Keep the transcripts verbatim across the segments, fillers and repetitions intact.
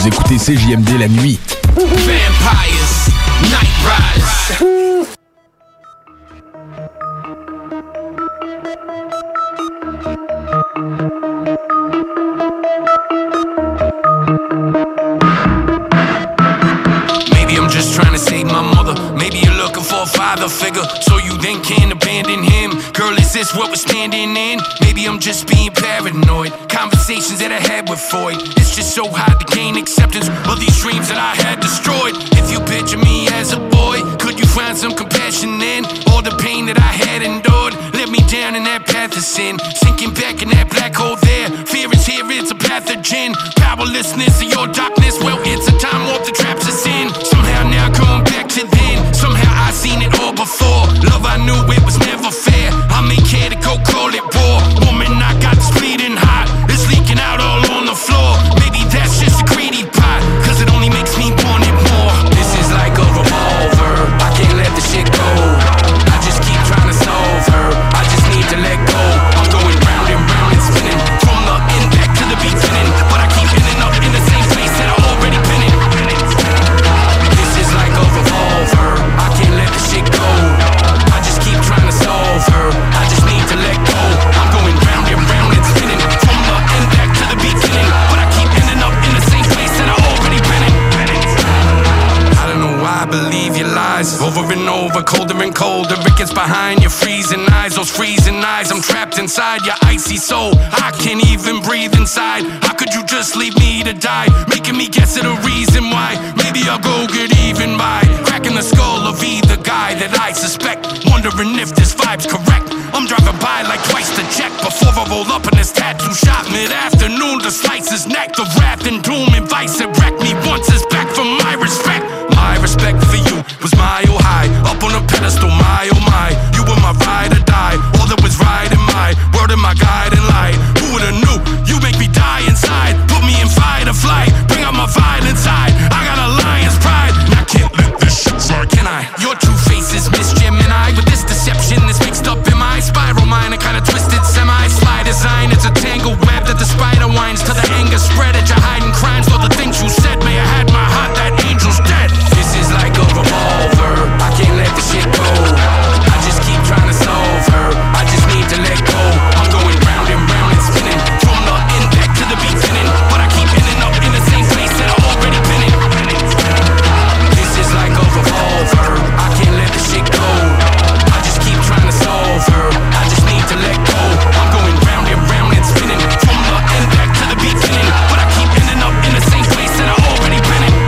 Vous écoutez C J M D la nuit. Vampires, Night Riders. Maybe I'm just trying to save my mother. Maybe you're looking for a father figure, so you then can't abandon him. Girl, is this what we're standing in? Maybe I'm just being paranoid. Conversations that I had with Freud. It's just so hard to gain acceptance of these dreams that I had destroyed. If you picture me as a boy, could you find some compassion in all the pain that I had endured? Let me down in that path of sin, sinking back in that black hole there. Fear is here, it's a pathogen. Powerlessness of your darkness, well, it's a time warp that traps us in. Somehow now going back to then. Somehow I seen it all before. Love, I knew it was never fair. I may care to go call it war. Woman, I got this bleeding hot. It's leaking out all on the floor. Maybe that's just a greedy pot, cause it only makes me want it more. This is like a revolver, I can't let the shit go. I just keep trying to solve her, I just need to let go. I'm going round and round and spinning, from the end back to the beginning. But I keep ending up in the same place that I already been in. This is like a revolver, I can't let the shit go. I just keep trying to solve her, I just need to let go. I'm going round and round and spinning, from the end back to the beginning. But I keep ending up in the same place that I already been in. I don't know why I believe your lies, over and over, colder and colder. It gets behind your freezing eyes, those freezing eyes. I'm trapped inside your icy soul, I can't even breathe inside. How could you just leave me to die, making me guess at a reason why? Maybe I'll go get even by cracking the skull of either guy that I suspect, wondering if this vibe's correct. I'm driving by like twice the check before I roll up in this tattoo shop mid-afternoon to slice his neck. The wrath and doom and vice that wrecked me once is back for my respect. My respect for you was mile high, up on a pedestal, my oh my. You were my ride or die, all that was right in my word and my guiding light. Who would've knew, you make me die inside, put me in fight or flight, bring out my violent side. I got a lion's pride, and I can't let this shit slide. Can I? Your true face is Miss Gemini, with this deception that's mixed up in my spiral mind, a kind of twisted semi-sly design. It's a tangled web that the spider winds till the anger spread at your hiding crimes. All the things you said may have had my heart, that angel's dead. This is like a revolver, I can't let the shit go. I just keep trying to solve her, I just need to let go. I'm going round and round and spinning, from the end back to the beginning. But I keep ending up in the same place that I already been in. This is like a revolver, I can't let the shit go. I just keep trying to solve her, I just need to let go. I'm going round and round and spinning, from the end back to the beginning. But I keep ending up in the same place that I already been in.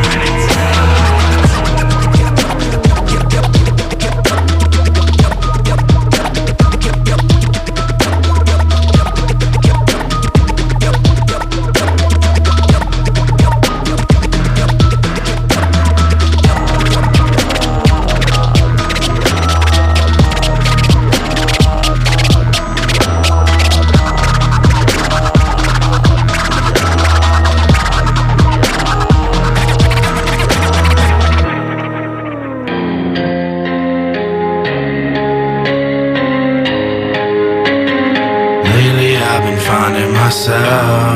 Finding myself,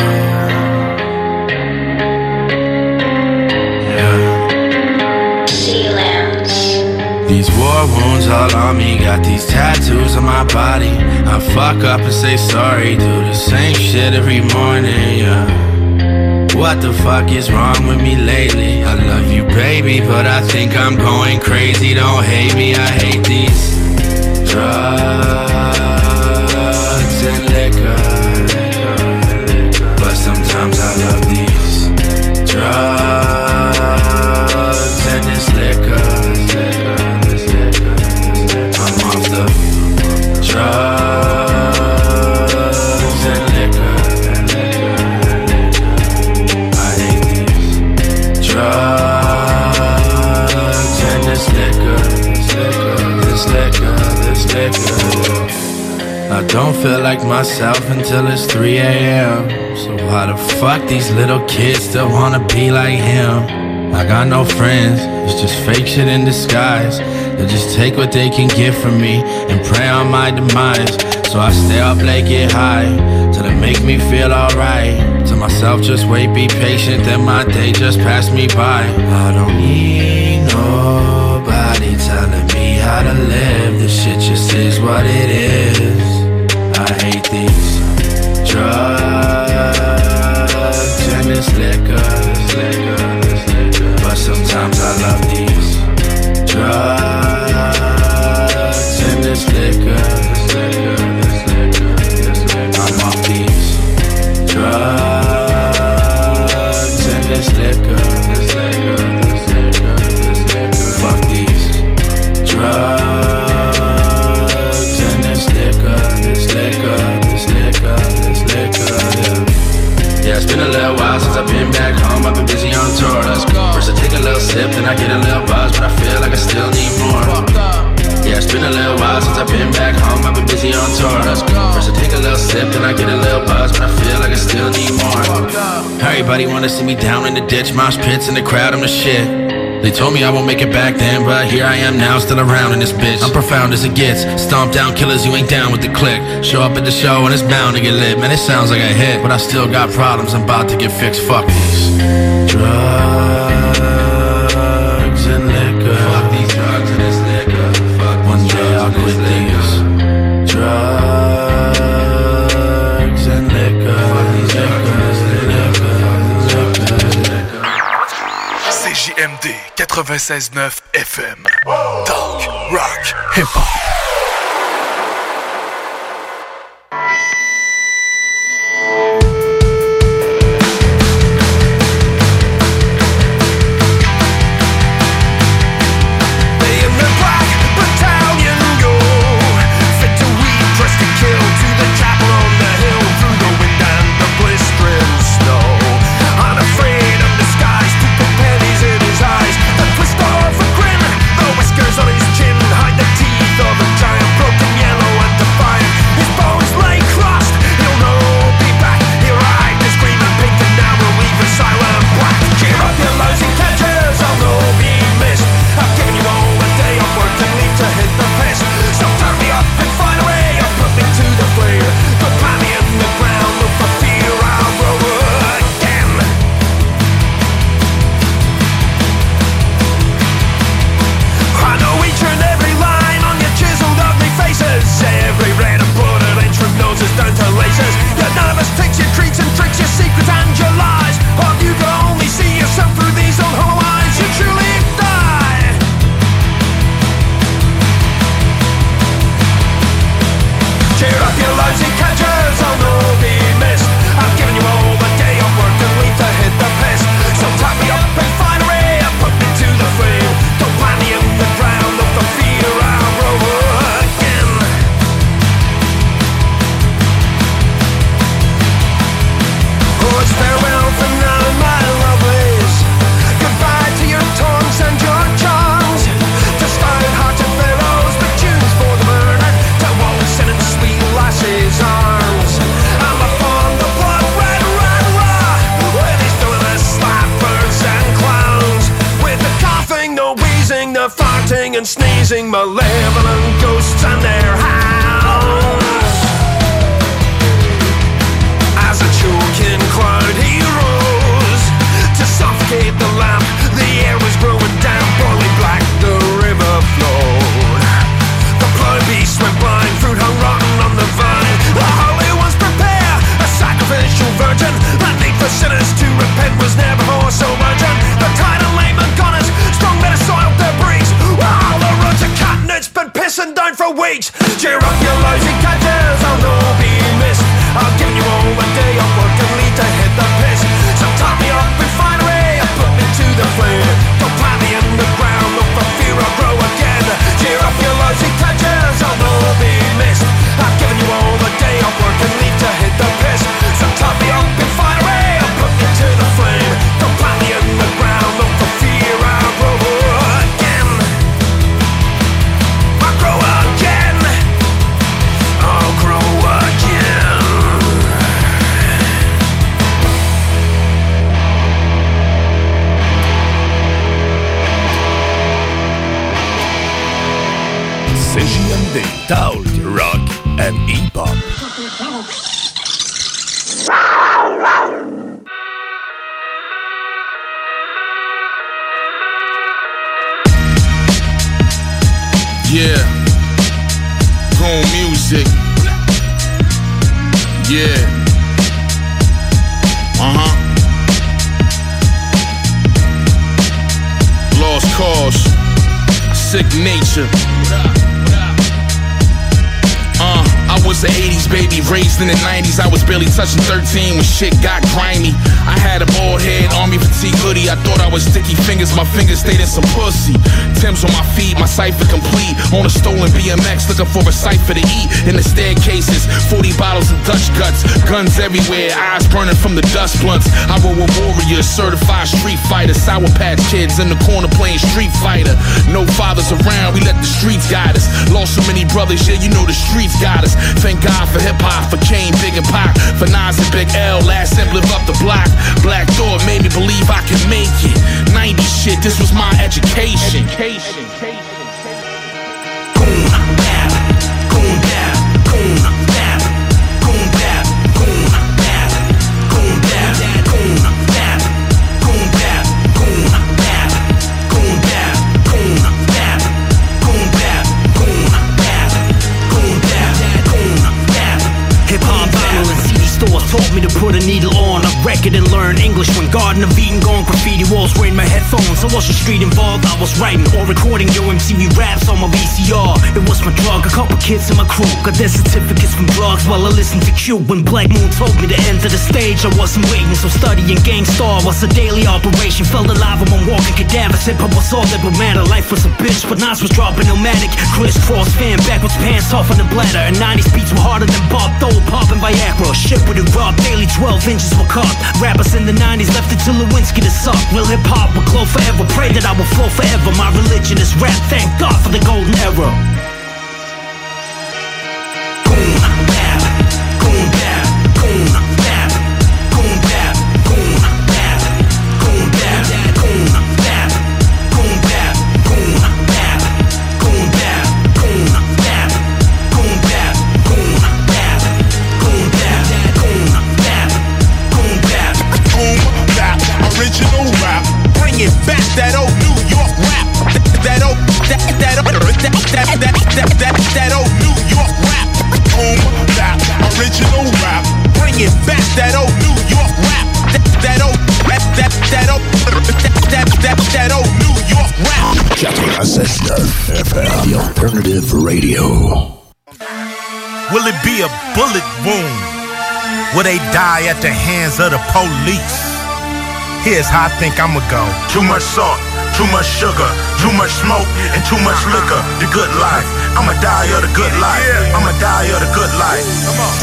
yeah. These war wounds all on me, got these tattoos on my body. I fuck up and say sorry, do the same shit every morning, yeah. What the fuck is wrong with me lately? I love you, baby, but I think I'm going crazy. Don't hate me, I hate these drugs and liquor. But sometimes I love these drugs and this liquor. I'm off the drugs and liquor. I hate these drugs and this liquor. This liquor, this liquor. I don't feel like myself until it's three a.m. So why the fuck these little kids still wanna be like him? I got no friends, it's just fake shit in disguise. They just take what they can get from me and pray on my demise. So I stay up late, get high, till it make me feel alright. Tell myself myself, just wait, be patient, then my day just passed me by. I don't need nobody telling me how to live. This shit just is what it is. I hate these drugs and this liquor, but sometimes I love these drugs and this liquor. I'm off these drugs and this liquor. Fuck these drugs and this liquor, this liquor, this liquor, this liquor, yeah. Yeah, it's been a little while since I've been back home. I've been busy on tour. First I take a little sip, then I get a little buzz, but I feel like I still need more. Yeah, it's been a little while since I've been back home. I've been busy on tour. First I take a little sip, then I get a little buzz, but I feel like I still need more. Everybody wanna see me down in the ditch, mosh pits in the crowd, I'm the shit. They told me I won't make it back then, but here I am now, still around in this bitch. I'm profound as it gets. Stomp down killers, you ain't down with the click. Show up at the show and it's bound to get lit. Man, it sounds like a hit, but I still got problems I'm about to get fixed. Fuck these drugs and liquor. Fuck these drugs and this liquor. Fuck one day I'll quit these drugs and liquor. Fuck these drugs and liquor. C J M D quatre-vingt-seize neuf F M. Talk, rock, hip-hop. On his chin, hide the teeth of a giant, broken yellow and defiant. His bones lay crushed, he'll know be back. He'll ride the screaming pink and now we'll leave a silent black. Cheer up your lousy catchers, I'll know be missed. I've given you all a day of work and leave to hit the piss. So turn me up and find a way, or put me to the flare. But plant me in the ground, look for fear, I'll grow again. I know each and every line on your chiseled ugly faces. Every red and blooded inch from noses down to laces. Your nervous ticks, your treats and tricks, your secrets and your lies. Or you can only see yourself through these old hollow eyes. You truly die. Cheer up your lousy catchers, I'll no be missed. I've given you all the day of work and leave to hit the piss. So tie me up and find a way and put me to the flame. Don't plant me in the ground, look for fear, I'll grow again. Oh, it's farewell for now, my lovelies. Goodbye to your taunts and your charms. To stout-hearted pharaohs with tunes for the murdered. To waltz in its sweet lassie's arms. I'm upon the blood red, red, raw. With these villainous slappers and clowns. With the coughing, the wheezing, the farting and sneezing, malevolent ghosts and their hounds. As a choking cloud he rose to suffocate the lamp. The air was growing damp, boiling black, the river flowed. The plough beast went blind, fruit hung rotten on the vine. The holy ones prepare a sacrificial virgin. The need for sinners to repent was never before so urgent. The tide of laymen gunners, strong men soiled their breeze. While the roots of cotton it's been pissing down for weeks. Cheer up your lousy catchers, I'll no be missed. I'll give you all a day of work and leave to hit the piss. So top me up and find a way and put me to the flare. Don't plant me in the ground, look for fear I'll grow again. Cheer up your lousy catchers, I'll no be missed. I've given you all a day of work and leave to hit the piss. So top me up and find a way and put me to the flame. Don't plant me in the ground, look for fear I'll grow again. I'll grow again. Uh-huh. Lost cause. Sick nature. Uh, I was an eighties baby, raised in the nineties. I was barely touching thirteen when shit got grimy. I had a bald head, army fatigue hoodie. I thought I was sticky fingers, my fingers stayed in some pussy. Tim's on my feet, my cipher complete. On a stolen B M X, looking for a cipher to eat. In the staircases, forty bottles of Dutch guts. Guns everywhere, eyes burning from the dust blunts. I roll with warriors, certified street fighters. Sour Patch Kids in the corner playing Street Fighter. No fathers around, we let the streets guide us. Lost so many brothers, yeah, you know the streets got us. Thank God for hip-hop, for Kane, Big and Pac, for Nas and Big L. Last simp live up the block. Black Thought made me believe I could make it. nineties shit, this was my education. Education. Goon bap, goon bap, goon bap, goon bap, goon bap, goon bap, goon bap, goon bap, goon bap, goon bap, goon bap, goon bap, goon bap, goon bap, goon bap. Hip hop vinyl and C D stores taught me to put a needle on a record and learn English. When Garden of Eden gone, graffiti walls were in my headphones. I wasn't street involved, I was writing or recording Yo M T V raps on my V C R. It was my drug, a couple kids in my crew got their certificates from drugs while I listened to Q. When Black Moon told me to enter the stage, I wasn't waiting, so studying Gang Starr was a daily operation. Felt alive among walking cadavers. Hip hop was all that would matter. Life was a bitch, but Nas was dropping Illmatic. Crisscross fan, backwards pants off on the bladder. And nineties beats were harder than Bob Dole, popping Viagra. Shit with it robbed, daily twelve inches were cut. Rappers in the nineties left it to Lewinsky to suck. Real hip hop will glow forever, pray that I will flow forever. My religion is rap, thank God for the golden era. Goon bap, goon bap, goon bap, goon bap, goon bap, goon bap, goon bap, goon bap, goon bap, goon bap, goon bap, goon bap, goon bap, goon bap, goon bap, goon bap, boom bap, original rap, bringing back that old New York rap, that old, that that that that that that that old New York rap, boom bap, original rap, bringing back that old New York rap, that old, that that that old, that that that old New York rap. ninety-nine F M, the alternative radio. Will it be a bullet wound? Will they die at the hands of the police? Here's how I think I'ma go. Too much salt, too much sugar, too much smoke, and too much liquor. The good life. I'ma die of the good life. I'ma die of the good life. Come on.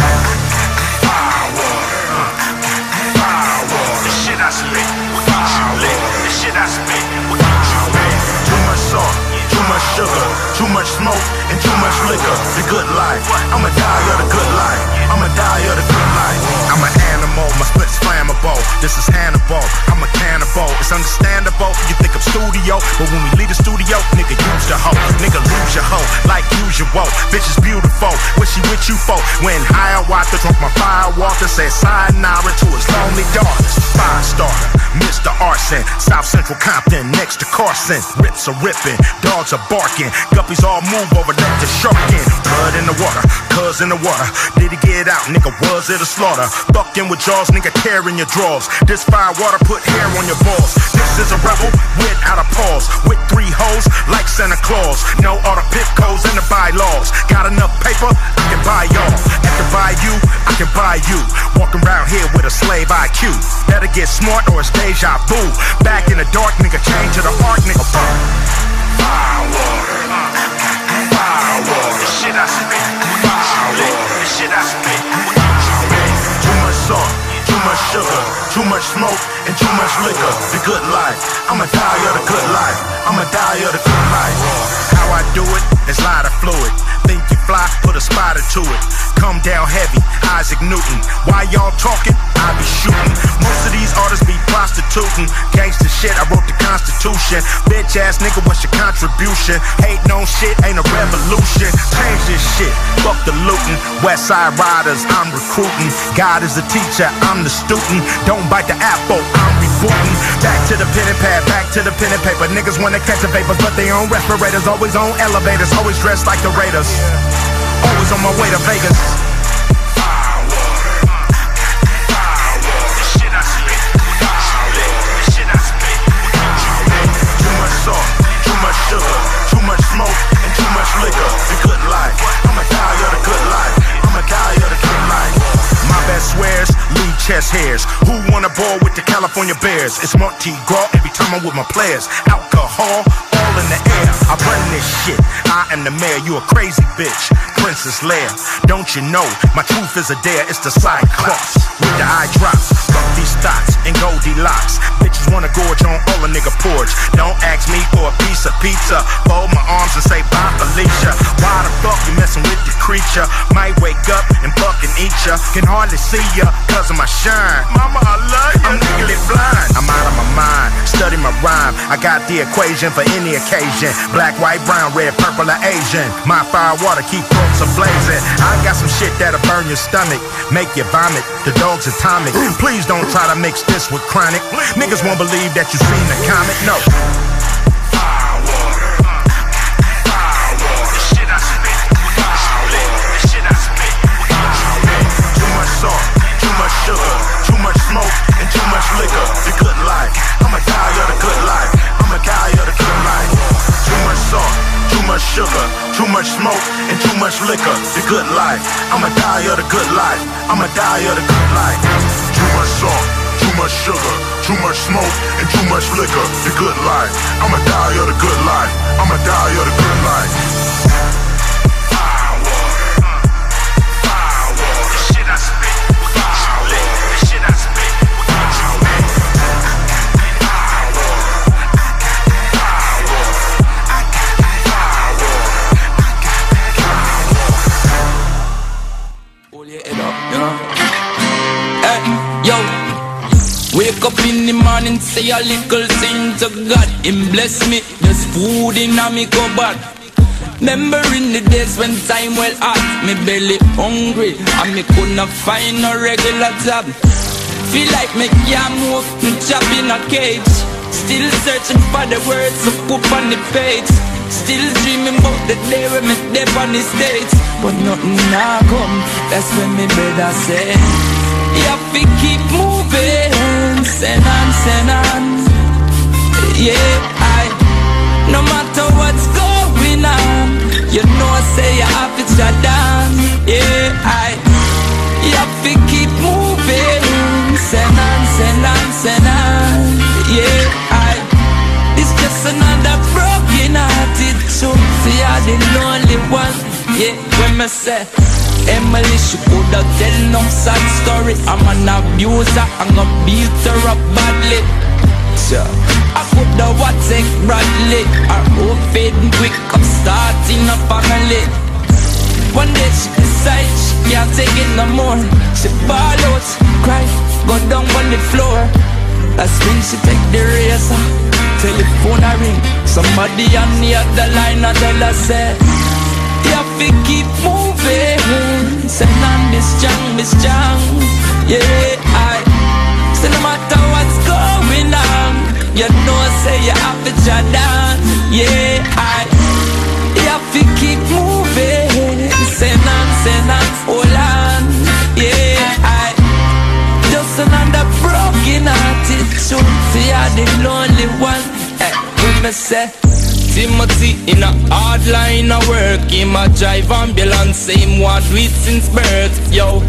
Fire water. Fire water. The shit I spit will get you lit. The shit I spit will get you lit. Too much salt, too much sugar, too much smoke, and too much liquor. The good life. I'ma die of the good life. I'ma die of the good life. I'm an animal, my split's flammable. This is Hannibal, I'm a cannibal. It's understandable, you think I'm studio, but when we leave the studio, nigga use the hoe. Nigga lose your hoe, like usual. Bitch is beautiful, what she with you for? When higher water, drunk my fire water, said sayonara to his lonely daughters. Fire starter, Mister Arson, South Central Compton, next to Carson. Rips are ripping, dogs are barking, guppies all move over, let the shark in. Blood in the water, cuz in the water. Did he get out, nigga, was it a slaughter? Fucking with jaws, nigga, tear in your drawers. This fire water put hair on your balls. This is a rebel without a pause, with three hoes like Santa Claus. No all the pit codes and the bylaws. Got enough paper, I can buy y'all. At the bayou, I can buy you. Walking around here with a slave I Q. Better get smart or it's deja vu. Back in the dark, nigga, change to the arc, nigga. Fire water, fire water. The shit I spit, fire water. The shit I spit, too much salt, too much sugar, too much smoke, and too much liquor. The good life. I'ma die of the good life. I'ma die of the good life. How I do it is lighter fluid. Think you fly, put a spider to it. Come down heavy, Isaac Newton. Why y'all talking? I be shooting. Most of these artists be prostituting. Gangsta shit, I wrote the Constitution. Bitch ass nigga, what's your contribution? Hating on shit ain't a revolution. Change this shit, fuck the looting. West Side Riders, I'm recruiting. God is the teacher, I'm the student. Don't bite the apple, I'm rebooting. Back to the pen and pad, back to the pen and paper. Niggas wanna catch the vapors, but they on respirators. Always on elevators, always dressed like the Raiders. Always on my way to Vegas. Fire water, fire water. The shit I chase hairs. Who wanna ball with the California Bears? It's Mardi Gras every time I'm with my players. Alcohol, all in the air. I run this shit. I am the mayor. You a crazy bitch. Princess Leia. Don't you know my truth is a dare? It's the Cyclops with the eye drops. Fuck these thoughts and Goldilocks. Bitches wanna gorge on all a nigga porch. Don't ask me for a piece of pizza. Fold my arms and say bye, Felicia. Why the fuck you messing with the creature? Might wake up and fucking eat ya. Can hardly see ya cause of my shine. Mama, I love you. I'm legally blind. I'm out of my mind. Study my rhyme. I got the equation for any occasion. Black, white, brown, red, purple, or Asian. My fire water keep throats ablazing. I got some shit that'll burn your stomach, make you vomit. The dog's atomic. Please don't try to mix this with chronic. Niggas won't believe that you seen the comic. No. Sugar, too much smoke and too much liquor. The good life, I'm a guy of the good life. I'm a guy of the good life. Too much salt, too much sugar, too much smoke and too much liquor. The good life, I'm a guy of the good life. I'm a guy of the good life. Too much salt, too much sugar, too much smoke and too much liquor. The good life, I'm a guy of the good life. I'm a guy of the good life. Wake up in the morning, say a little thing to God. Him bless me, there's food in a me cupboard. Remembering the days when time well hot, me belly hungry and me couldn't find no regular job. Feel like me can't move, me chop in a cage. Still searching for the words to put on the page. Still dreaming about the day when me dead on the stage. But nothing now come, that's when me brother say, you have to keep moving, send on, send on. Yeah, I, no matter what's going on, you know I say you have to shut down. Yeah, I, you have to keep moving, send on, send on, send on. Yeah, I, it's just another broken hearted truth. See, you're the lonely one. Yeah, when me say Emily, she coulda tell no sad story. I'm an abuser, I'm gonna beat her up badly. Sure, I coulda what take Bradley. Her hope fading quick, I'm starting a family. One day she decide she can't take it no more. She ball out, cry, go down on the floor. That's when she take the razor. Telephone a ring, somebody on the other line a tell her say, you have to keep moving, send on this strong, this strong. Yeah, I say no matter what's going on, you know say you have to shut down. Yeah, I, you have to keep moving, send on, send on, hold on. Yeah, I, just another broken hearted truth. See, you're the lonely one. Hey, when me say Timothy in a hard line of work, him a drive ambulance, same one do it since birth. Yo,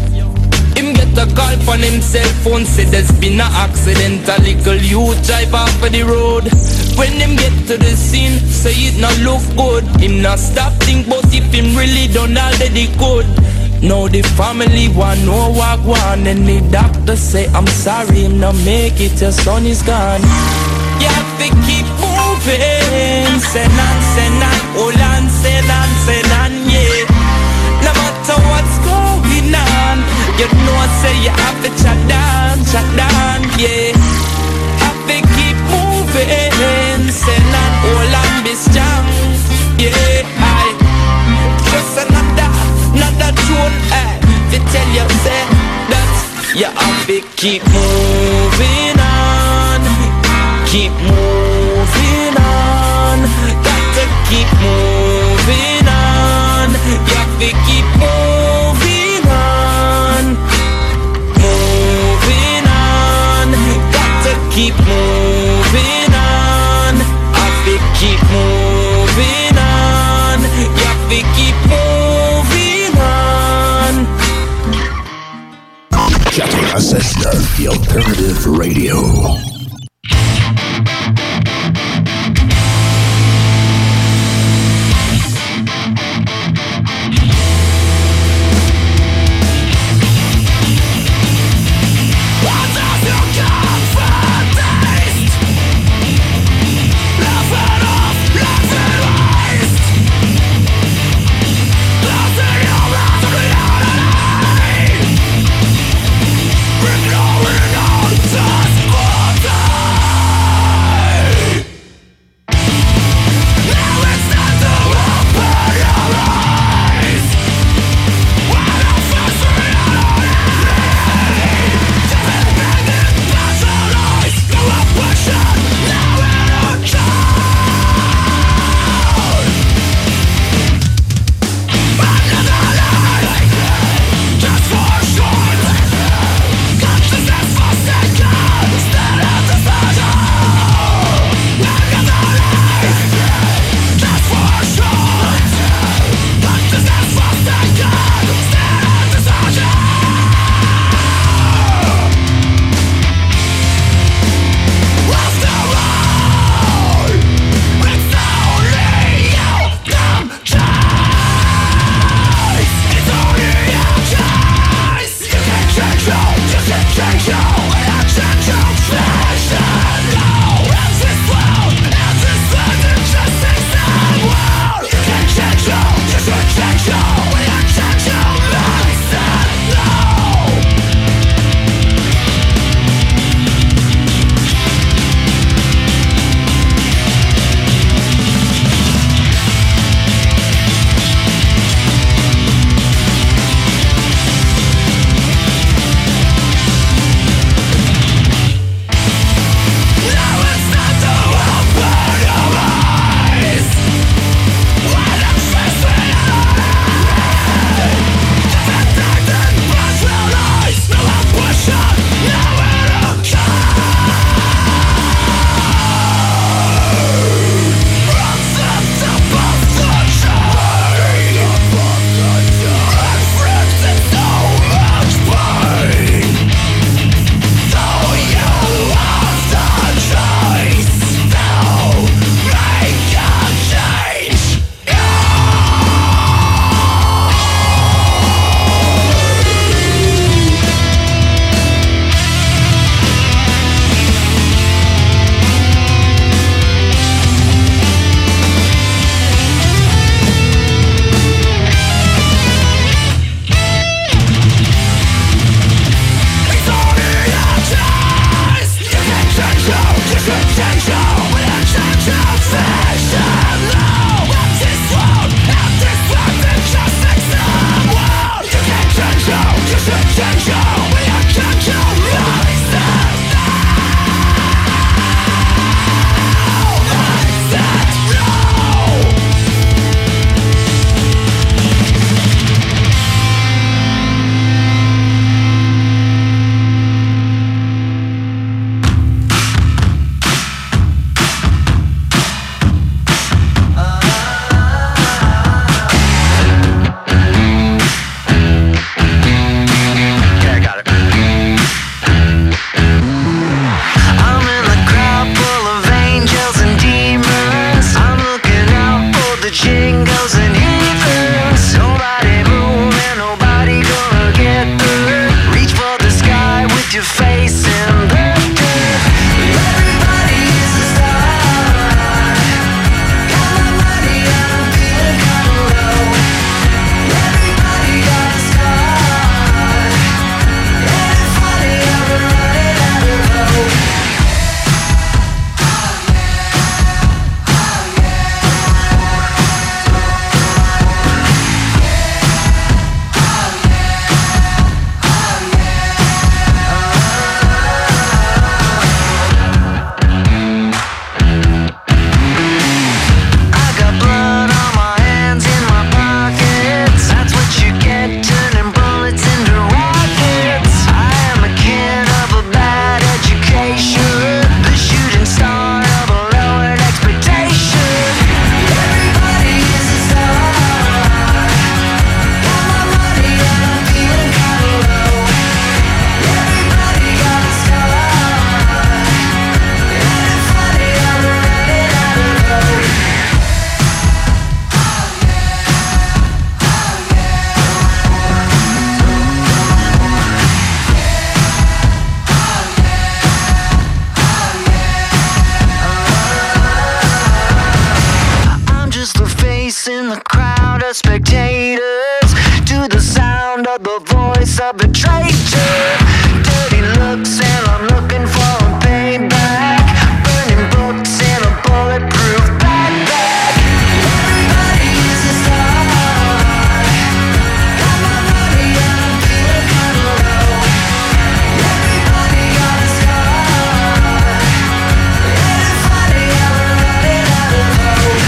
him get a call from him cell phone, say there's been a accident, a little youth drive off of the road. When him get to the scene, say it not look good. Him not stop think about if him really done all that he could. Now the family want no walk one, and the doctor say I'm sorry, him not make it, your son is gone. You have to keep moving, send on, send on, hold on, send on, send on, yeah. No matter what's going on, you know I say you have to shut down, shut down, yeah. Have to keep moving, send on, hold on, be strong, yeah. I just another, another tune, eh, to tell you say that you have to keep moving on. Keep moving on, got to keep moving on. You have to keep moving on, moving on, got to keep moving on. Have to keep moving on, you have to keep moving on. Chatting Assessment. Alternative Radio. lost in the crowd of spectators to the sound of the voice of a traitor. Dirty looks and I'm looking for a payback. Burning books in a bulletproof backpack. Everybody is a star. Got my money and I'm feeling kinda low. Everybody got a scar. Ain't it funny how we're running out of hope?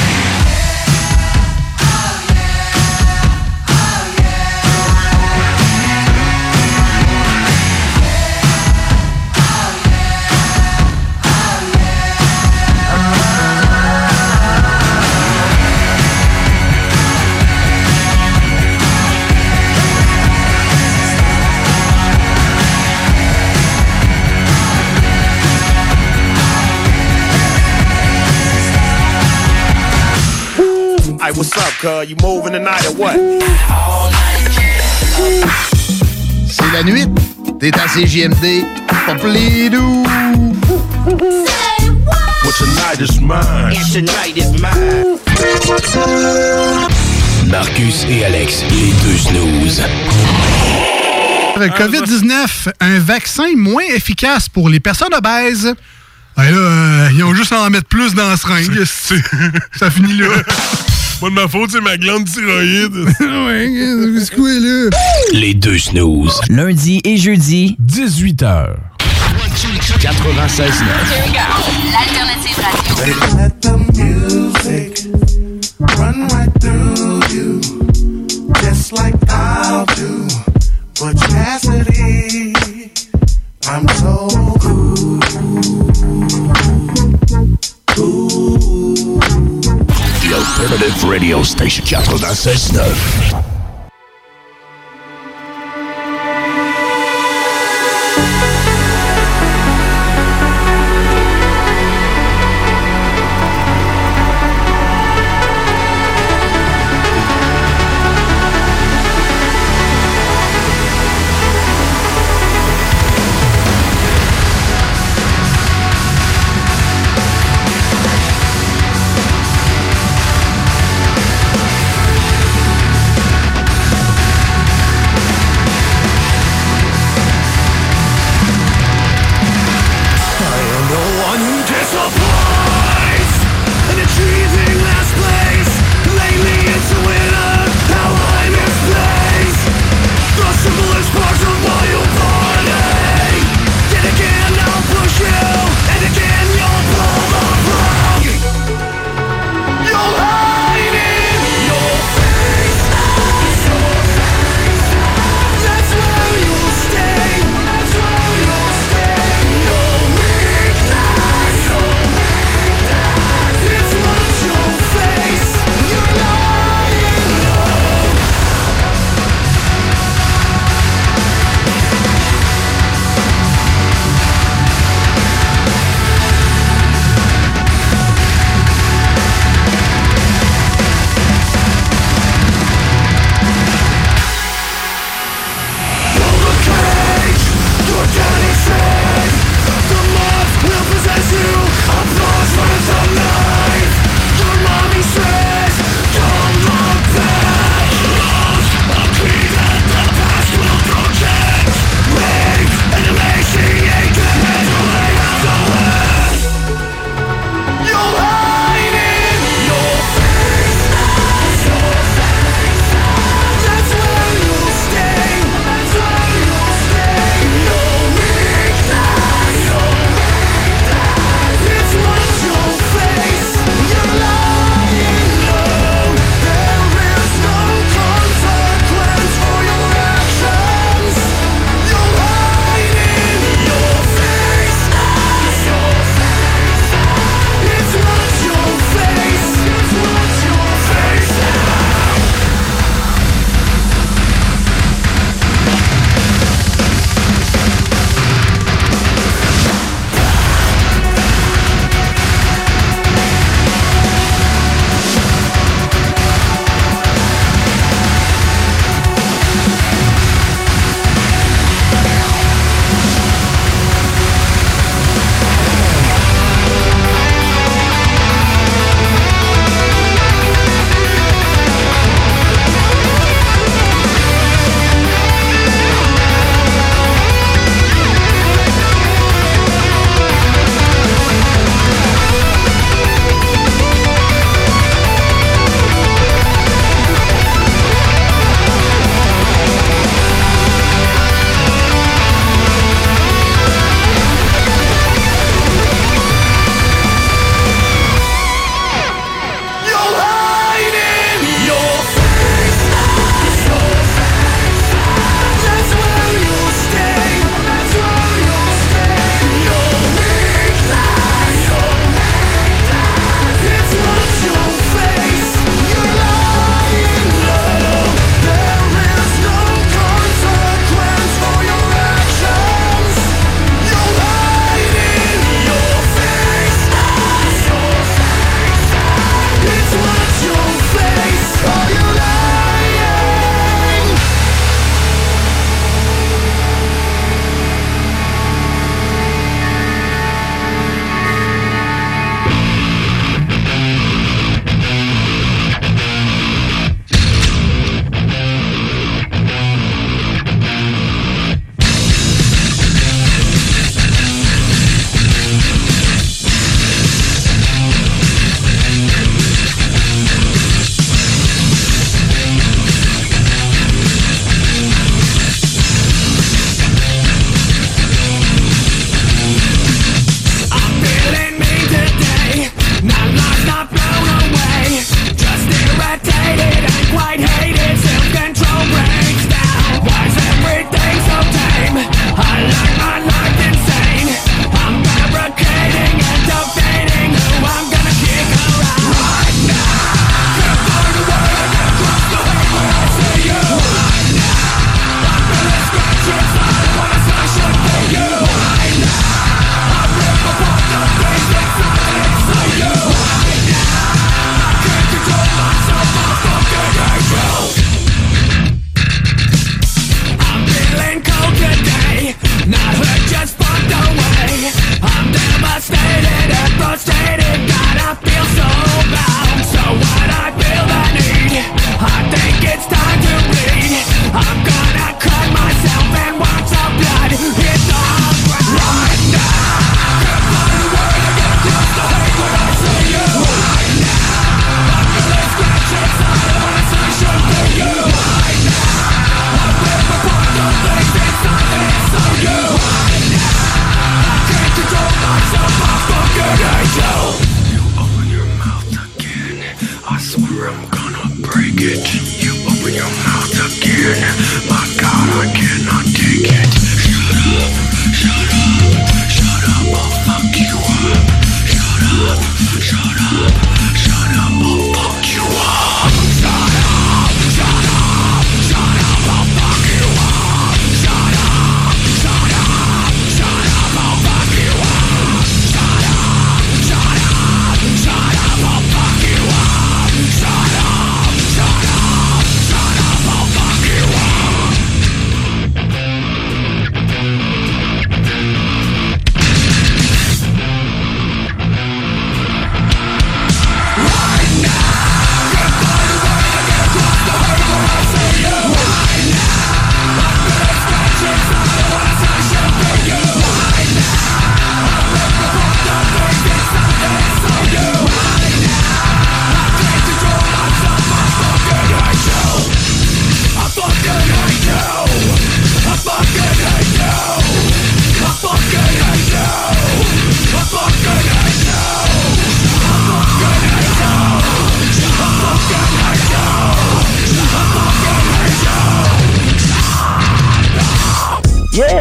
Hey, what's up, cuz? You moving tonight or what? C'est la nuit. T'es à C J M D. Pop les doux. Well, tonight is mine. And tonight is mine. Marcus et Alex, les deux snooze. covid dix-neuf, un vaccin moins efficace pour les personnes obèses. Ben là, euh, ils ont juste à en mettre plus dans la seringue. Ça finit là. Pas de ma faute, c'est ma glande thyroïde. Ouais, c'est quoi, là? Les deux snooze. Lundi et jeudi, dix-huit heures. quatre-vingt-seize neuf. Here we go. L'alternative radio. Let the music run right through you, just like I'll do. But Cassidy, I'm so cool. Cool. The Alternative Radio Station quatre-vingt-seize neuf.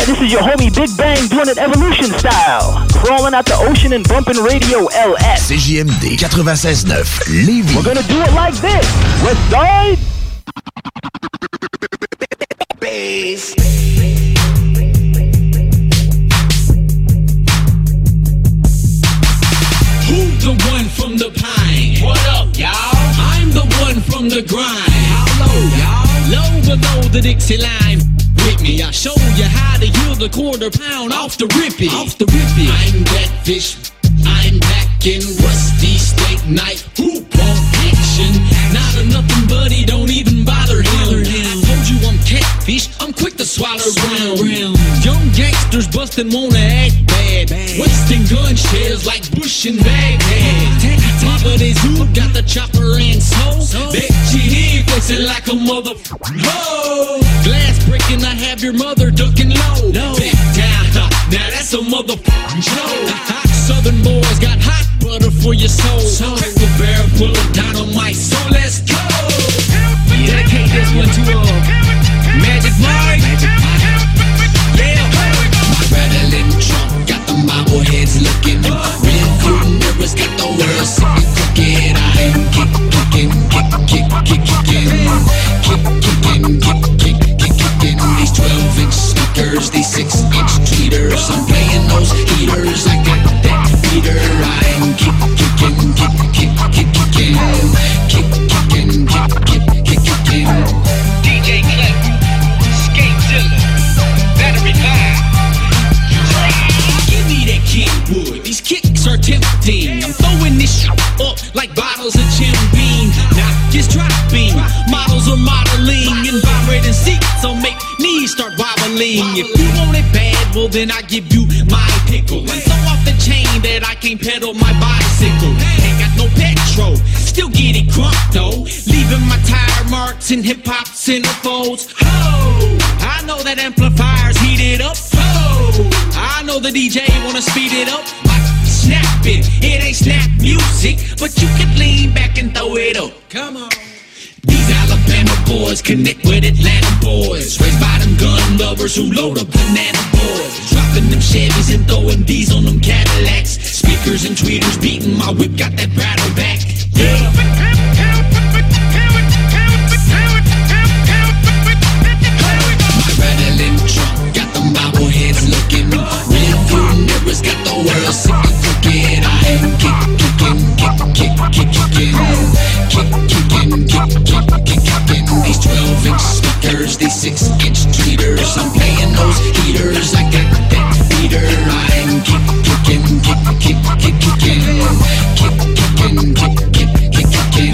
this is your homie Big Bang doing it evolution style. Crawling out the ocean and bumping Radio L S. C J M D ninety-six point neuf, Lévis. We're gonna do it like this. West Side. Bass. Who's the one from the pine? What up, y'all? I'm the one from the grind. How low, y'all? Low below the Dixie line. With me, I'll show you how to yield a quarter pound off the rippy. Off the rippy. I'm that fish. I'm back in rusty steak night. Hoop on action. Not a nothing, buddy. Don't even bother him. I told you I'm catfish. I'm quick to swallow round. Young gangsters bustin' wanna act bad. Wasting gun shells like Bush and Baghdad. Top of the zoo, got the chopper and soul. Bet you here flexing like a motherfucker. Oh, glass breaking, I have your mother ducking low. Back down, now that's a motherfucking show. Southern boys got hot butter for your soul. Crack the barrel full of dynamite, so let's go. Dedicate this one to uh, Magic Mike. Yeah, my rattling trunk got the bobbleheads looking. Real cool mirrors got the world sitting crooked. I'm kick, kicking, kick, kick, kick, kicking, kick, kicking, kick, kick, kick, kicking. These twelve inch speakers, these six inch tweeters. I'm playing those heaters. I got that beater. I'm kick, kicking, kick, kick, kick, kicking, kick, kicking, kick, kick, kick, kicking. D J Clip, Skate Zilla, Battery Five. Give me that kick wood. These kicks are tempting. I'm throwing this shit up like bottles of Jim Beam. Knock is dropping. Models are modeling and vibrating seats. So make knees start wobbling. If you want it bad, well then I give you my pickle. And so off the chain that I can't pedal my bicycle. Ain't got no petrol, still get it crunk though. Leaving my tire marks and hip hop centerfolds. Oh, I know that amplifier's heated up. Oh, I know the D J wanna speed it up. Like snapping, it ain't snap music, but you can lean back and throw it up. Come on. These Alabama boys connect with Atlanta boys. Raised by them gun lovers who load up banana boys. Dropping them Chevys and throwing D's on them Cadillacs. Speakers and tweeters beating my whip, got that rattle back. Yeah. My rattling trunk got them bobbleheads looking. Real few mirrors got the world sitting crooked. I'm kick, kicking, kick, kick, kick, kicking, kick, kicking, kick, kick, kick, kicking. These twelve inch speakers, these six inch tweeters. I'm playing those heaters. I got that beater. I'm kick, kicking, kick, kick, kick, kicking, kick, kicking, kick, kick, kick, kicking.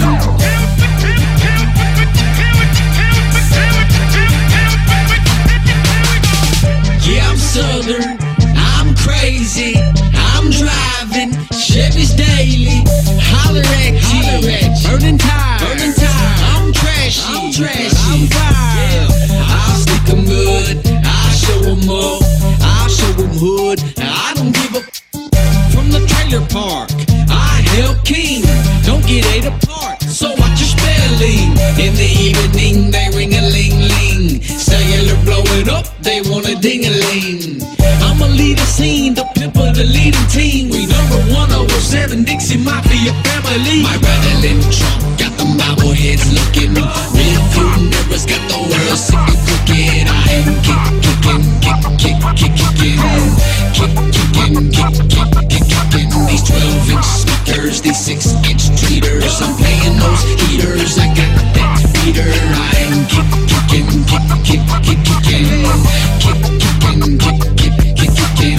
Yeah, I'm Southern, I'm crazy, I'm driving Chevy's daily. Holler at you, burning tires, burning tires. I'm trashy, I'm trashy, I'm fire. Yeah. I'll stick 'em good, I'll show 'em up, I'll show 'em hood. I don't give a from the trailer park. I hail king, don't get ate apart. So watch your spelling. In the evening they ring a ling ling. Cellular blowing up, they want a ding a ling. I'ma lead a scene, the pimp of the leading team. We number one over seven, Dixie Mafia family. My rattling trunk got them bobbleheads looking. Real few mirrors got the world sitting crooked. I'm kick, kicking, kick, kick, kick, kicking, kick, kicking, kick, kick, kick, kicking. These twelve inch speakers, these six inch tweeters. I'm playing those heaters. I got that beater. I'm kick, kicking, kick, kick, kick, kicking, kick, kicking, kick, kick, kick, kicking.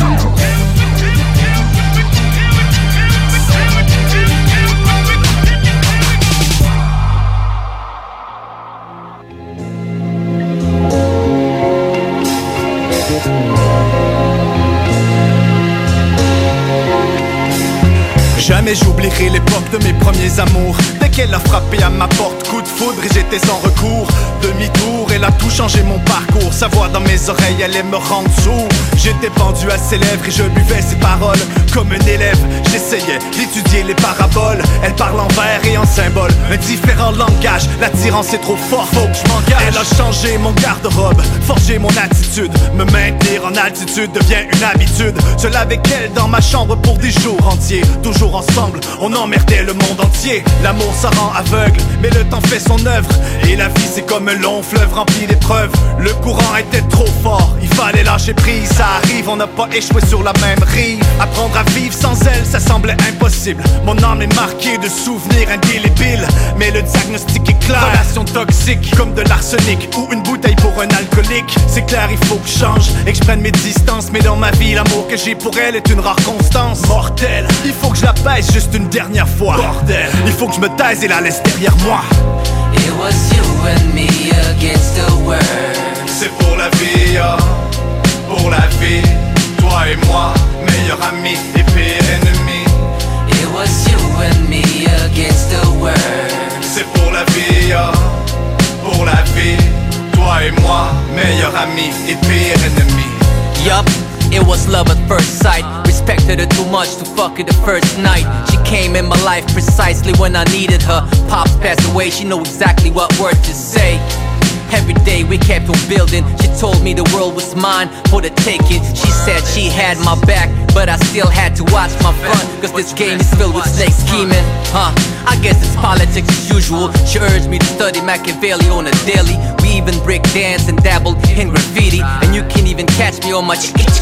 Jamais Jamais j'oublierai l'époque de mes premiers amours. Dès qu'elle a frappé à ma porte, coup de foudre et j'étais sans recours. Demi-tour, elle a tout changé mon parcours. Sa voix dans mes oreilles allait me rendre sourd. J'étais pendu à ses lèvres et je buvais ses paroles. Comme un élève, j'essayais d'étudier les paraboles. Elle parle en vers et en symboles, un différent langage. L'attirance est trop forte, faut que je m'engage. Elle a changé mon garde-robe, forgé mon attitude. Me maintenir en altitude devient une habitude. Seul avec elle dans ma chambre pour des jours entiers. Toujours ensemble, on emmerdait le monde entier. L'amour ça rend aveugle, mais le temps fait son œuvre. Et la vie c'est comme un long fleuve rempli d'épreuves. Le courant était trop fort, il fallait lâcher prise. Ça arrive, on n'a pas échoué sur la même rive. Apprendre à vivre sans elle, ça semblait impossible. Mon âme est marquée de souvenirs indélébiles, mais le diagnostic est clair. Relation toxique, comme de l'arsenic ou une bouteille pour un alcoolique. C'est clair, il faut que je change et que je prenne mes distances. Mais dans ma vie, l'amour que j'ai pour elle est une rare constance. Mortelle, il faut que je la baisse juste une dernière fois. Bordel, il faut que je me taise et la laisse derrière moi. It was you and me against the world. C'est pour la vie, oh, pour la vie. Toi et moi, meilleurs amis et pire ennemis. It was you and me against the world. C'est pour la vie, oh, pour la vie. Toi et moi, meilleurs amis et pire ennemis. Yup, it was love at first sight. Respected her too much to fuck her the first night. She came in my life precisely when I needed her. Pops passed away, she knew exactly what words to say. Every day we kept on building. She told me the world was mine for the taking. She said she had my back, but I still had to watch my front, cause this game is filled with snakes scheming. Huh, I guess it's politics as usual. She urged me to study Machiavelli on a daily. We even break dance and dabbled in graffiti. And you can even catch me on my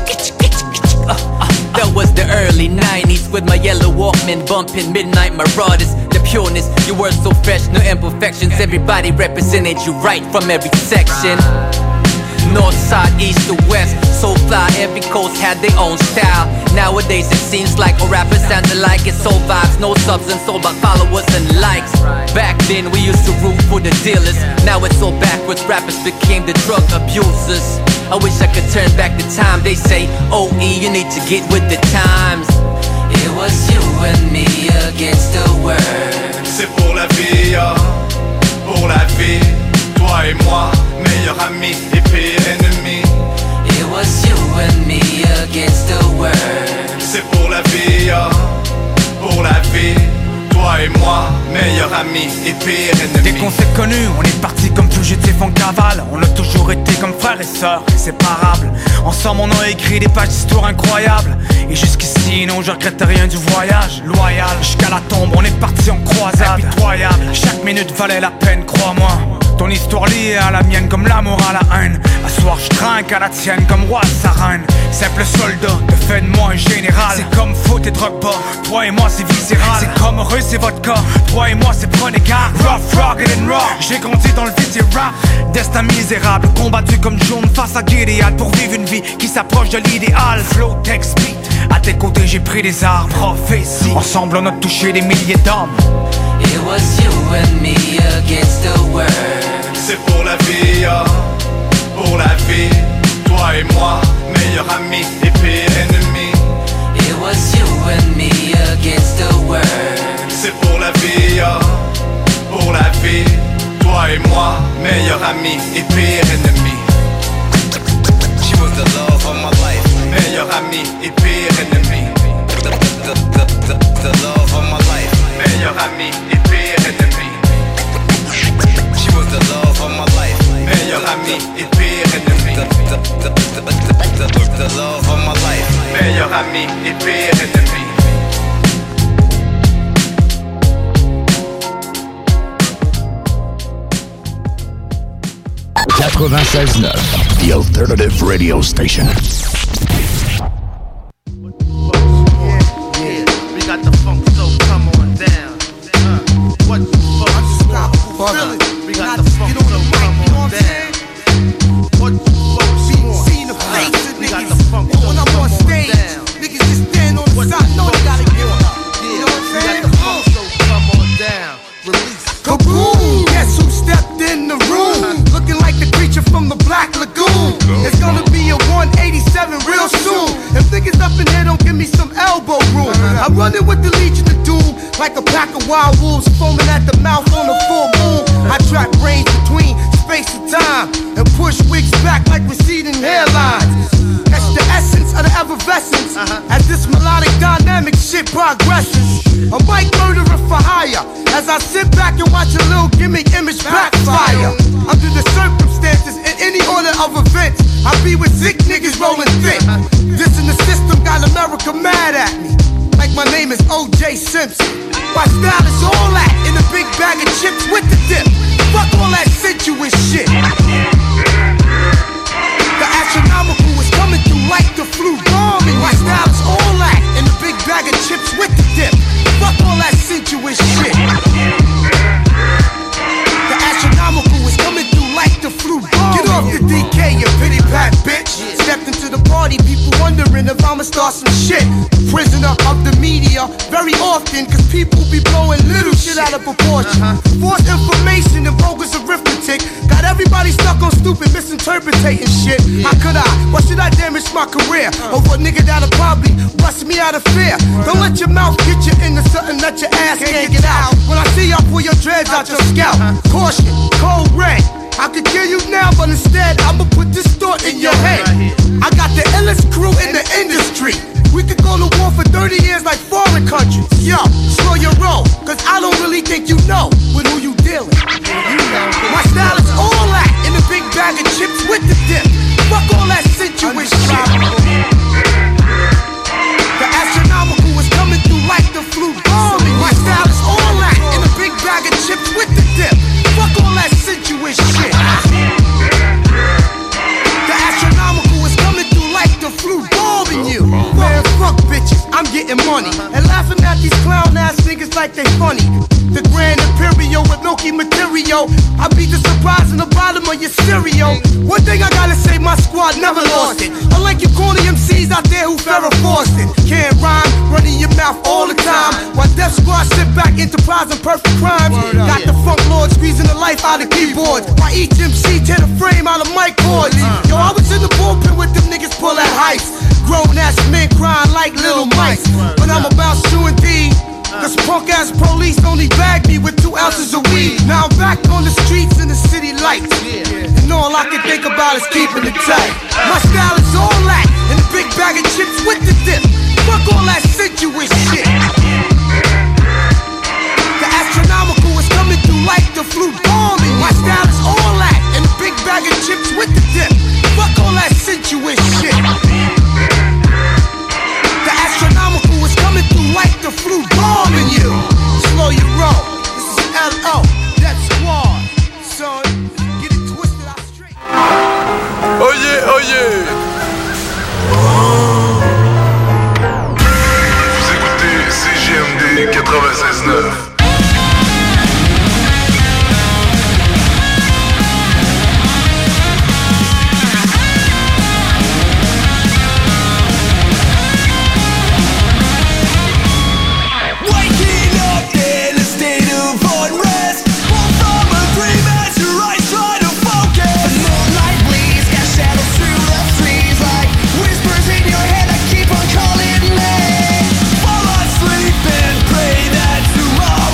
uh, uh, that was the early nineties with my yellow Walkman bumping Midnight Marauders. The pureness, you were so fresh, no imperfections. Everybody represented you right from every section. North, side, east to west, so fly, every coast had their own style. Nowadays it seems like all rappers sound alike. It's all vibes, no substance, all about followers and likes. Back then we used to root for the dealers. Now it's all backwards, rappers became the drug abusers. I wish I could turn back the time. They say, O E, you need to get with the times. It was you and me against the world. C'est pour la vie, oh, pour la vie. Toi et moi, meilleurs amis et pire ennemis. It was you and me against the world. C'est pour la vie, oh, pour la vie. Toi et moi, meilleurs amis et pire ennemis. Dès qu'on s'est connus, on est partis comme fugitifs en cavale. On a toujours été comme frères et sœurs, inséparables. Ensemble on a écrit des pages d'histoire incroyables. Et jusqu'ici, non, je regrette rien du voyage. Loyal, jusqu'à la tombe, on est partis en croisade. Impitoyable, chaque minute valait la peine, crois-moi. Ton histoire liée à la mienne comme l'amour à la haine. À soir je trinque à la tienne comme roi sa reine. Simple soldat, te fais de moi un général. C'est comme foot et drogue pas, toi et moi c'est viscéral. C'est comme heureux c'est vodka, toi et moi c'est prenez garde. Rough, rugged and raw, j'ai grandi dans le vide et rap. Destin misérable, combattu comme Joan face à Gilead. Pour vivre une vie qui s'approche de l'idéal. Flow, text, beat, à tes côtés j'ai pris des armes. Prophétie, ensemble on a touché des milliers d'hommes. It was you and me against the world. C'est pour la vie, oh, pour la vie. Toi et moi, meilleurs amis et pire ennemis. It was you and me against the world. C'est pour la vie, oh, pour la vie. Toi et moi, meilleurs amis et pire ennemis. She was the love of my life. Meilleurs amis et pire ennemis. The, the, the, the, the love of my life. Meilleurs amis et pire ennemis. She was the love of my life. Meilleurs amis et pire ennemis. The, the, the, the, the, the love of my life. Meilleurs amis et pire ennemis. ninety-six point nine, the alternative radio station. Running with the Legion of Doom, like a pack of wild wolves foaming at the mouth on a full moon. I trap brains between space and time and push wigs back like receding hairlines. That's the essence of the effervescence as this melodic dynamic shit progresses. A mic murderer for hire as I sit back and watch a little gimmick image backfire. Under the circumstances in any order of events, I be with sick niggas rolling thick. This in the system got America mad at me, like my name is O J Simpson. My style is all that in a big bag of chips with the dip. Fuck all that sensuous shit. The astronomical is coming through like the flu bombing. My style is all that in a big bag of chips with the dip. Fuck all that sensuous shit. The astronomical is coming through like the flu bombing. Get off the D K, you pity pat bitch. Stepped into the party, people wondering if I'ma start some shit. Prisoner of the media, very often, cause people be blowing little shit out of proportion. False information and bogus arithmetic got everybody stuck on stupid misinterpreting shit. How could I? Why should I damage my career over a nigga that'll probably bust me out of fear? Don't let your mouth get you into something that your ass can't get out. When I see y'all pull your dreads out your scalp, caution, cold red. I could kill you now, but instead I'ma put this thought in your head. I got the illest crew in the industry. We could go to war for thirty years like foreign countries. Yo, slow your roll, cause I don't really think you know with who you dealing. My style is all that in a big bag of chips with the dip. Fuck all that sensuous shit. The astronomical is coming through like the flu bombing. My style is all that in a big bag of chips with the dip. Fuck all that sensuous shit. The astronomical is coming through like the flu bombing you. Man, fuck bitches, I'm getting money and laughing at these clown ass niggas like they funny. The Grand Imperial with milky material, I beat the surprise in the bottom of your cereal. One thing I gotta say, my squad never lost it. Unlike you corny M Cs out there who Farrah forced it. Can't rhyme, running your mouth all the time, while Death Squad sit back enterprising perfect crimes. Got the funk lord squeezing the life out of keyboards, while each M C tear the frame out of mic cords. Yo, I was in the bullpen with them niggas pull that heist. Grown ass men crying like little mice. But I'm about to indeed, cause punk ass police only bagged me with two ounces of weed. Now I'm back on the streets in the city lights, and all I can think about is keeping it tight. My style is all that in a big bag of chips with the dip. Fuck all that sensuous shit. The astronomical is coming through like the flu bombing. My style is all that in a big bag of chips with the dip. Fuck all that sensuous shit. The astronomical is coming through like the flu bombing you. Slow your roll. This is L O, Death Squad. Son, get it twisted out straight. Oh yeah, oh yeah. Vous écoutez C G M D quatre-vingt-seize neuf. Fall asleep and pray that tomorrow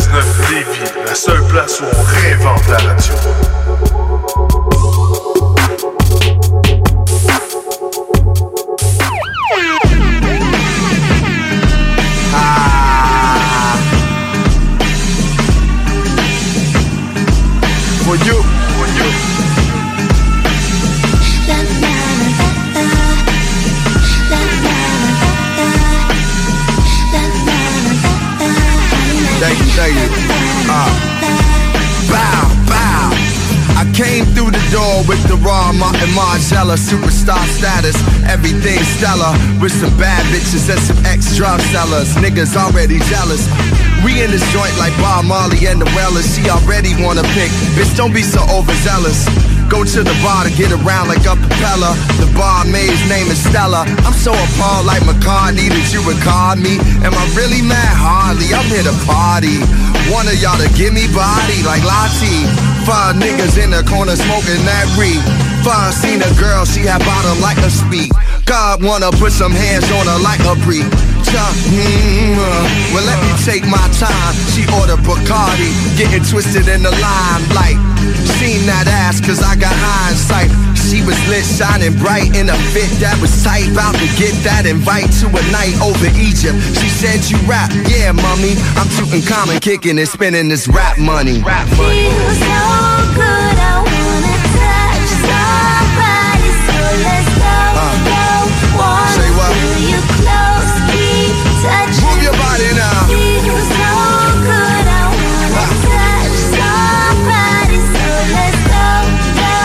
quatre-vingt-seize neuf Lévis, la seule place où on réinvente la radio. For you, for you. Thank you, thank you. Uh, bow, bow. I came through the door with the raw Martin Margiela, superstar status, everything stellar, with some bad bitches and some ex-drug sellers. Niggas already jealous. We in this joint like Bob Marley and the Wailers. She already wanna pick. Bitch, don't be so overzealous. Go to the bar to get around like a propeller. The barmaid's name is Stella. I'm so appalled like McCartney that you record me. Am I really mad? Hardly. I'm here to party. One of y'all to give me body like Lottie. Five niggas in the corner smoking that reed. Five seen a girl, she had bottom like a speed. God wanna put some hands on her like a breed. Mm, uh, well, let me take my time. She ordered Bacardi, getting twisted in the limelight. Seen that ass cause I got hindsight. She was lit, shining bright in a fit that was tight. About to get that invite to a night over Egypt. She said you rap, yeah, mommy. I'm Tutankhamun kicking and spending this rap money. Rap money. Feels so good, I wanna touch somebody, so let's go, uh, go. Wanna say what? feel you close, keep touching. Move your body now. Feels so good, I wanna uh. touch somebody, so let's go, go.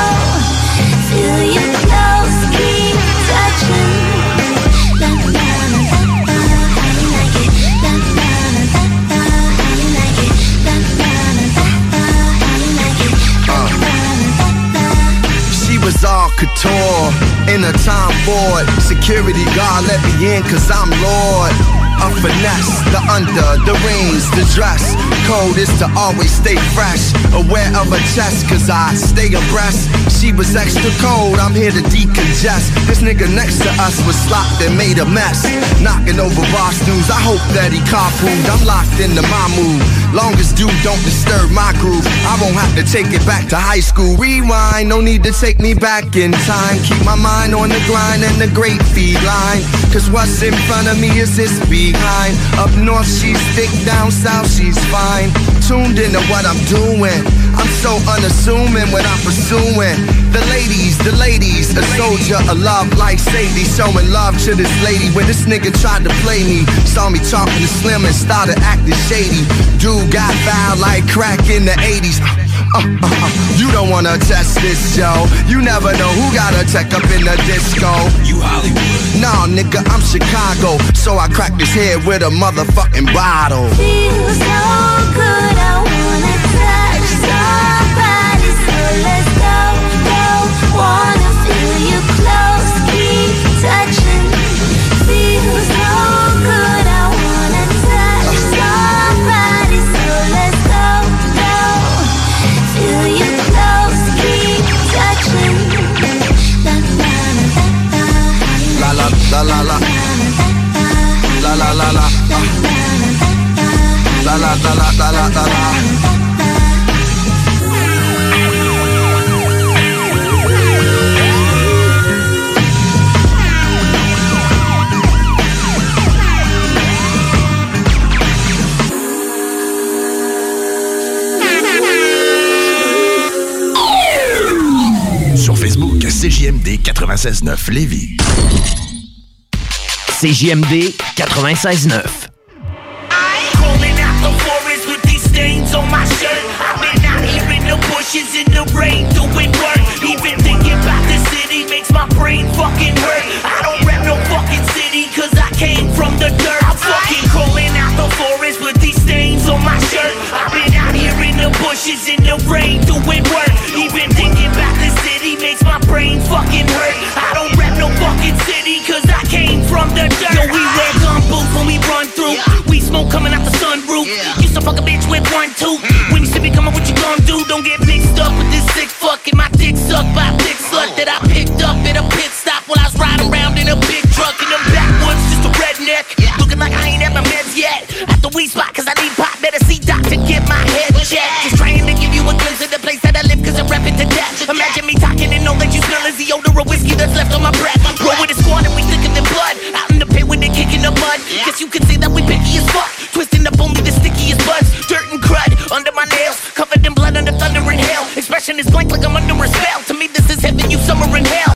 Feel you close, keep touching. La la la la la, how you like it? La la la la la, how you like it? La la la la la, how you like it? La la la la la. She was all couture in a Tom Ford. Security guard let me in cause I'm Lord. A finesse, the under, the rings, the dress. Code is to always stay fresh. Aware of her chest cause I stay abreast. She was extra cold, I'm here to decongest. This nigga next to us was slopped and made a mess. Knocking over bar stools, I hope that he carpooled. I'm locked into my mood. Longest dude don't disturb my groove. I won't have to take it back to high school. Rewind, no need to take me back in time. Keep my mind on the grind and the great feline. Cause what's in front of me is this behind. Up north she's thick, down south she's fine. Tuned into what I'm doing. I'm so unassuming when I'm pursuing the ladies, the ladies. A soldier, a love like Sadie. Showing love to this lady when this nigga tried to play me. Saw me talking to Slim and started acting shady. Dude got foul like crack in the eighties. Uh, uh, uh, you don't wanna test this, Joe. You never know who got a tech up in the disco. You Hollywood. Nah, nigga, I'm Chicago. So I cracked his head with a motherfucking bottle. Feels so good, I wanna touch somebody, so let's go, go. Wanna feel you close, keep touching. Feels so good, I wanna touch somebody, so let's go, go. Feel you close, keep touching. La la la la la, La la la la. La la la la. La la la la la la la la. Sur Facebook, C J M D quatre-vingt-seize neuf Lévis. C J M D quatre-vingt-seize neuf. Calling out the forest with these stains on my shirt. I've been out here in the bushes in the rain doing work. Even thinking about the city makes my brain fucking hurt. I don't rap no fucking city cause I came from the dirt. I'm fucking calling out the forest with these stains on my shirt. I've been out here in the bushes in the rain doing work. Even thinking about the city makes my brain fucking hurt. I don't rap no fucking city cause I came from the dirt. Yo, we wear gun boots when we run through. We smoke coming out the sunroof. Used to fuck a bitch with one tooth. When you see me coming, what you gon' do? Don't get mixed up with this sick fucking. My dick sucked by a dick slut that I picked up at a pit stop while I was riding around in a big truck in them backwoods. Just a red neck. Looking like I ain't at my meds yet. At the weed spot, cause I need pop. Better see doc to get my head checked. Just trying to give you a glimpse of the place that I live, cause I'm rapping to death. Imagine me talking and know that you smell is the odor of whiskey that's left on my breath.